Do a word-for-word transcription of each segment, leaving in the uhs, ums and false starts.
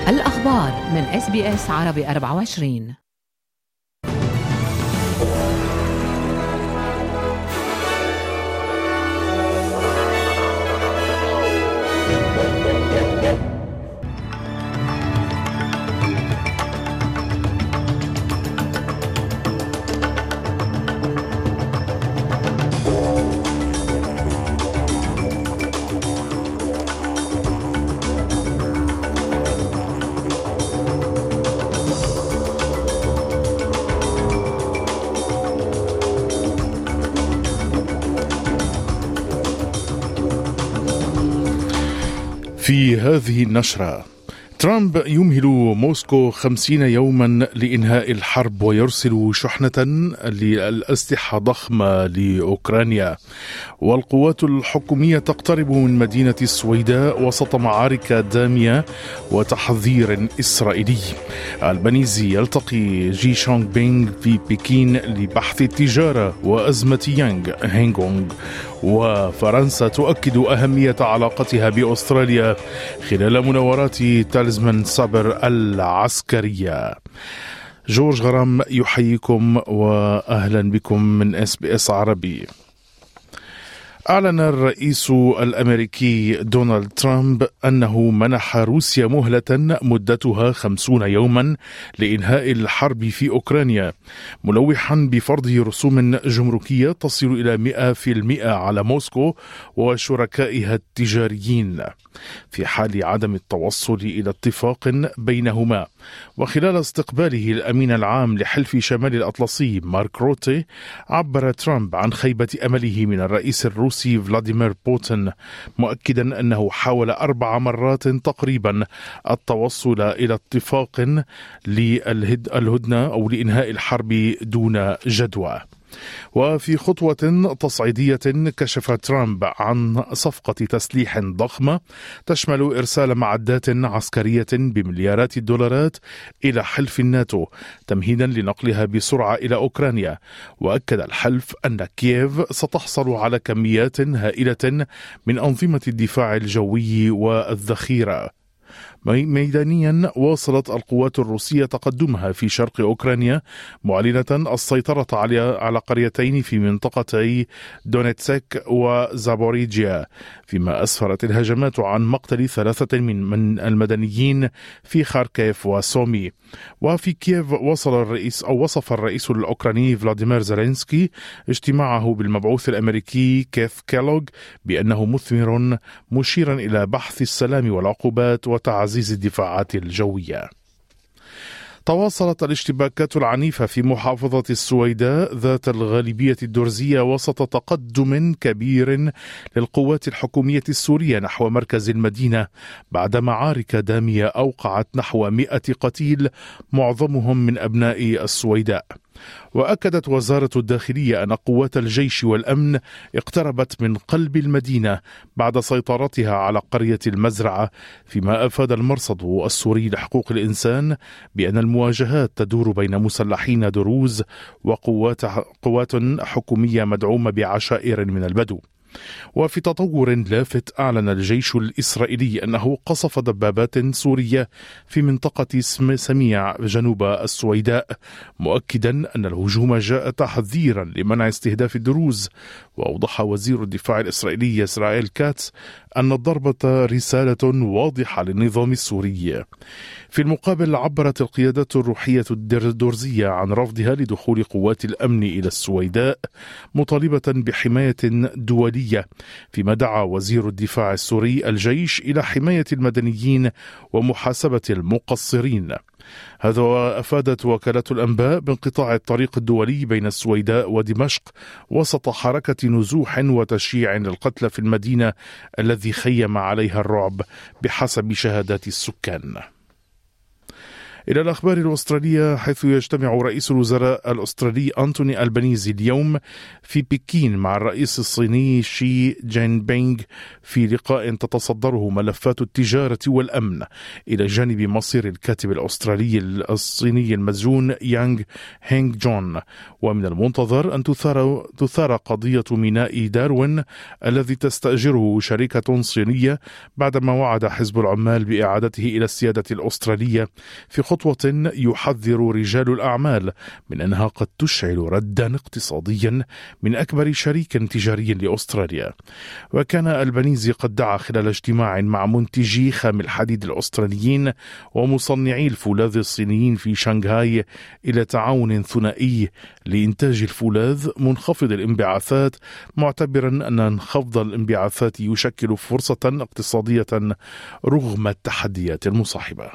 الأخبار من إس بي إس عربي أربعة وعشرين. في هذه النشرة، ترامب يمهل موسكو خمسين يوما لإنهاء الحرب ويرسل شحنة للأسلحة ضخمة لأوكرانيا، والقوات الحكومية تقترب من مدينة السويداء وسط معارك دامية وتحذير إسرائيلي. البنيزي يلتقي جي شونغ بينغ في بكين لبحث التجارة وأزمة يانغ هينغونغ، وفرنسا تؤكد أهمية علاقتها بأستراليا خلال مناورات تالزمان صابر العسكرية. جورج غرام يحييكم وأهلا بكم من إس بي إس عربي. أعلن الرئيس الأمريكي دونالد ترامب أنه منح روسيا مهلة مدتها خمسون يوما لإنهاء الحرب في أوكرانيا، ملوحا بفرض رسوم جمركية تصل إلى مئة بالمئة على موسكو وشركائها التجاريين في حال عدم التوصل إلى اتفاق بينهما. وخلال استقباله الأمين العام لحلف شمال الأطلسي مارك روتي، عبر ترامب عن خيبة أمله من الرئيس الروسي فلاديمير بوتين، مؤكدا أنه حاول أربع مرات تقريبا التوصل إلى اتفاق للهدنة أو لإنهاء الحرب دون جدوى. وفي خطوة تصعيدية كشف ترامب عن صفقة تسليح ضخمة تشمل إرسال معدات عسكرية بمليارات الدولارات إلى حلف الناتو تمهيدا لنقلها بسرعة إلى أوكرانيا. وأكد الحلف أن كييف ستحصل على كميات هائلة من أنظمة الدفاع الجوي والذخيرة. ميدانيا، واصلت القوات الروسية تقدمها في شرق أوكرانيا، معلنة السيطرة على قريتين في منطقتي دونيتسك وزابوريجيا، فيما أسفرت الهجمات عن مقتل ثلاثة من المدنيين في خاركيف وسومي. وفي كييف وصل الرئيس أو وصف الرئيس الأوكراني فلاديمير زيلينسكي اجتماعه بالمبعوث الأمريكي كيث كيلوغ بأنه مثمر، مشيرا إلى بحث السلام والعقوبات وتعزيز الدفاعات الجوية. تواصلت الاشتباكات العنيفة في محافظة السويداء ذات الغالبية الدرزية وسط تقدم كبير للقوات الحكومية السورية نحو مركز المدينة، بعد معارك دامية أوقعت نحو مئة قتيل معظمهم من أبناء السويداء. وأكدت وزارة الداخلية أن قوات الجيش والأمن اقتربت من قلب المدينة بعد سيطرتها على قرية المزرعة، فيما أفاد المرصد السوري لحقوق الإنسان بأن المواجهات تدور بين مسلحين دروز وقوات قوات حكومية مدعومة بعشائر من البدو. وفي تطور لافت، أعلن الجيش الإسرائيلي أنه قصف دبابات سورية في منطقة سميع جنوب السويداء، مؤكدا أن الهجوم جاء تحذيرا لمنع استهداف الدروز. وأوضح وزير الدفاع الإسرائيلي إسرائيل كاتس أن الضربة رسالة واضحة للنظام السوري. في المقابل، عبرت القيادات الروحية الدرزية عن رفضها لدخول قوات الأمن إلى السويداء، مطالبة بحماية دولية، فيما دعا وزير الدفاع السوري الجيش إلى حماية المدنيين ومحاسبة المقصرين. هذا وأفادت وكالة الأنباء بانقطاع الطريق الدولي بين السويداء ودمشق وسط حركة نزوح وتشييع للقتلى في المدينة الذي خيم عليها الرعب بحسب شهادات السكان. إلى الأخبار الأسترالية، حيث يجتمع رئيس الوزراء الأسترالي أنتوني ألبانيزي اليوم في بكين مع الرئيس الصيني شي جين بينغ في لقاء تتصدره ملفات التجارة والأمن، إلى جانب مصير الكاتب الأسترالي الصيني المسجون يانغ هينغ جون. ومن المنتظر أن تثار, تثار قضية ميناء داروين الذي تستأجره شركة صينية بعدما وعد حزب العمال بإعادته إلى السيادة الأسترالية، في خطوة يحذر رجال الأعمال من أنها قد تشعل ردا اقتصاديا من أكبر شريك تجاري لأستراليا. وكان ألبانيزي قد دعا خلال اجتماع مع منتجي خام الحديد الأستراليين ومصنعي الفولاذ الصينيين في شنغهاي إلى تعاون ثنائي لإنتاج الفولاذ منخفض الانبعاثات، معتبرا أن انخفاض الانبعاثات يشكل فرصة اقتصادية رغم التحديات المصاحبة.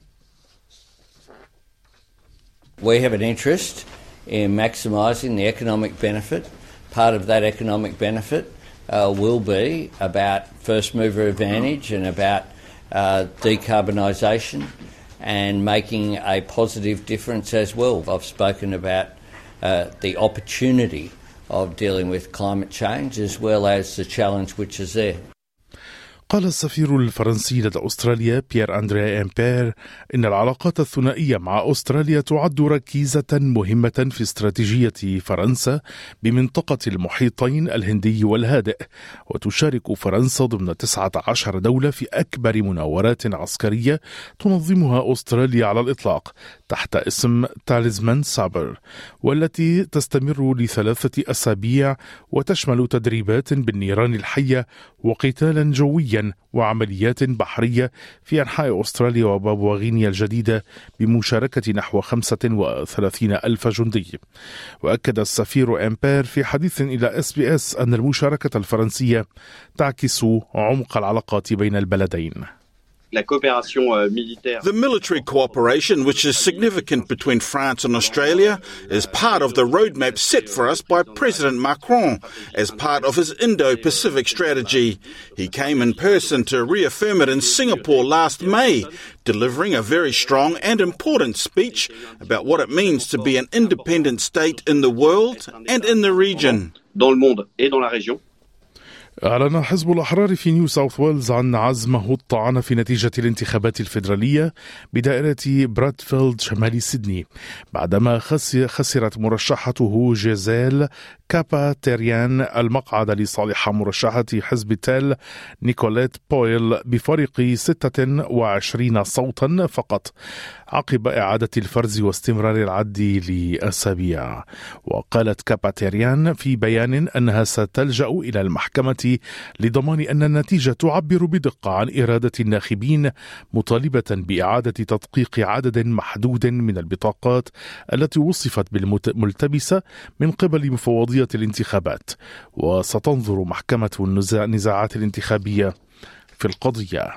We have an interest in maximising the economic benefit. Part of that economic benefit uh, will be about first mover advantage and about uh, decarbonisation and making a positive difference as well. I've spoken about uh, the opportunity of dealing with climate change as well as the challenge which is there. قال السفير الفرنسي لدى أستراليا بيير أندري إمبير إن العلاقات الثنائية مع أستراليا تعد ركيزة مهمة في استراتيجية فرنسا بمنطقة المحيطين الهندي والهادئ، وتشارك فرنسا ضمن تسعة عشر دولة في أكبر مناورات عسكرية تنظمها أستراليا على الإطلاق تحت اسم تاليزمان سابر، والتي تستمر لثلاثة أسابيع وتشمل تدريبات بالنيران الحية وقتالا جويا وعمليات بحرية في أنحاء أستراليا وبابوا غينيا الجديدة بمشاركة نحو خمسة وثلاثين ألف جندي. وأكد السفير إمبير في حديث إلى إس بي إس أن المشاركة الفرنسية تعكس عمق العلاقات بين البلدين. The military cooperation, which is significant between France and Australia, is part of the roadmap set for us by President Macron as part of his Indo-Pacific strategy. He came in person to reaffirm it in Singapore last May, delivering a very strong and important speech about what it means to be an independent state in the world and in the region. أعلن حزب الأحرار في نيو ساوث ويلز عن عزمه الطعن في نتيجة الانتخابات الفيدرالية بدائرة برادفيلد شمال سيدني، بعدما خسرت مرشحته جيزيل كابا تيريان المقعد لصالح مرشحة حزب تيل نيكوليت بويل بفارق ستة وعشرين صوتا فقط عقب إعادة الفرز واستمرار العد لأسابيع. وقالت كابا تيريان في بيان أنها ستلجأ إلى المحكمة لضمان أن النتيجة تعبر بدقة عن إرادة الناخبين، مطالبة بإعادة تدقيق عدد محدود من البطاقات التي وصفت بالملتبسة من قبل مفوضية الانتخابات. وستنظر محكمة النزاعات الانتخابية في القضية.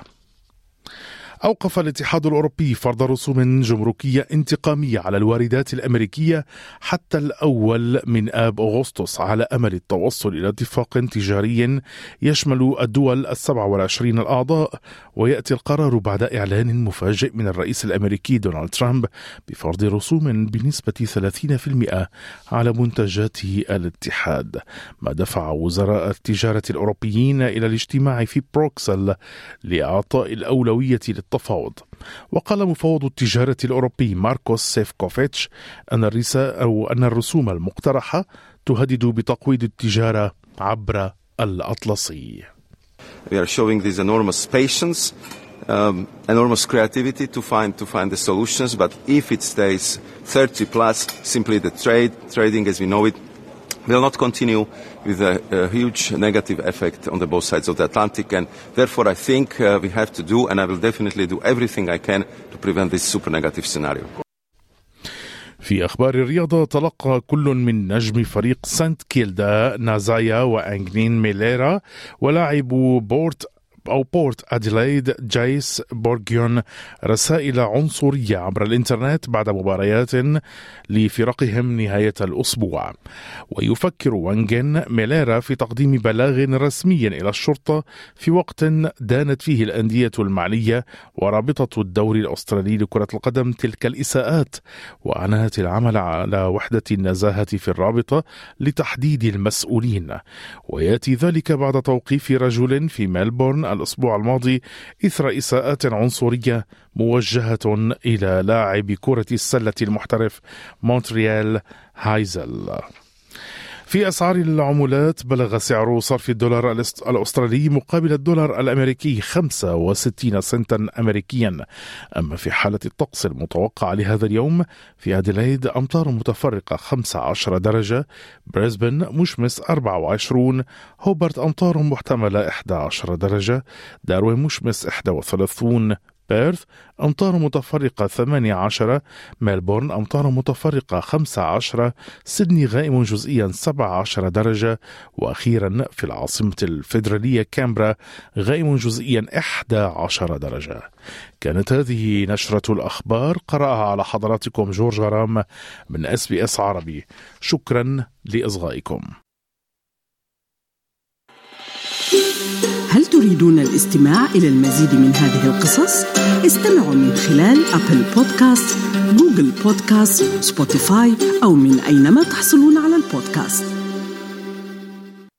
أوقف الاتحاد الأوروبي فرض رسوم جمركية انتقامية على الواردات الأمريكية حتى الأول من آب أغسطس على أمل التوصل إلى اتفاق تجاري يشمل الدول السبع والعشرين الأعضاء. ويأتي القرار بعد إعلان مفاجئ من الرئيس الأمريكي دونالد ترامب بفرض رسوم بنسبة ثلاثين بالمئة على منتجات الاتحاد، ما دفع وزراء التجارة الأوروبيين إلى الاجتماع في بروكسل لإعطاء الأولوية للتفاوض. وقال مفوض التجارة الأوروبي ماركوس سيفكوفيتش أن الرساء أو أن الرسوم المقترحة تهدد بتقويض التجارة عبر الأطلسي. We are showing this enormous patience, um, enormous creativity to find to find the solutions. But if it stays thirty plus, simply the trade trading as we know it will not continue with a, a huge negative effect on the both sides of the Atlantic. And therefore, I think uh, we have to do, and I will definitely do everything I can to prevent this super negative scenario. في أخبار الرياضة، تلقى كل من نجم فريق سانت كيلدا نازايا وأنجلين ميليرا ولاعب بورت أو بورت أديلايد جايس بورغيون رسائل عنصرية عبر الإنترنت بعد مباريات لفرقهم نهاية الأسبوع. ويفكر وانجن ميليرا في تقديم بلاغ رسمي إلى الشرطة في وقت دانت فيه الأندية المعنية ورابطة الدوري الأسترالي لكرة القدم تلك الإساءات، وأنهت العمل على وحدة النزاهة في الرابطة لتحديد المسؤولين. ويأتي ذلك بعد توقيف رجل في ملبورن الأسبوع الماضي إثر إساءات عنصرية موجهة إلى لاعب كرة السلة المحترف مونتريال هايزل. في أسعار العملات بلغ سعر صرف الدولار الأسترالي مقابل الدولار الأمريكي خمسة وستين سنتا أمريكيا. أما في حالة الطقس المتوقع لهذا اليوم، في أديلايد أمطار متفرقة خمسة عشر درجة، بريسبن مشمس أربعة وعشرين، هوبرت أمطار محتملة إحدى عشرة درجة، داروين مشمس إحدى وثلاثين، بيرث أمطار متفرقة ثمانية عشر، ملبورن أمطار متفرقة خمسة عشر، سيدني غائم جزئيا سبعة عشر درجة، وأخيرا في العاصمة الفيدرالية كامبرا غائم جزئيا إحدى عشر درجة. كانت هذه نشرة الأخبار، قرأها على حضراتكم جورج غرام من إس بي إس عربي. شكرا لإصغائكم. هل تريدون الاستماع إلى المزيد من هذه القصص؟ استمعوا من خلال أبل بودكاست، جوجل بودكاست، سبوتيفاي أو من أينما تحصلون على البودكاست.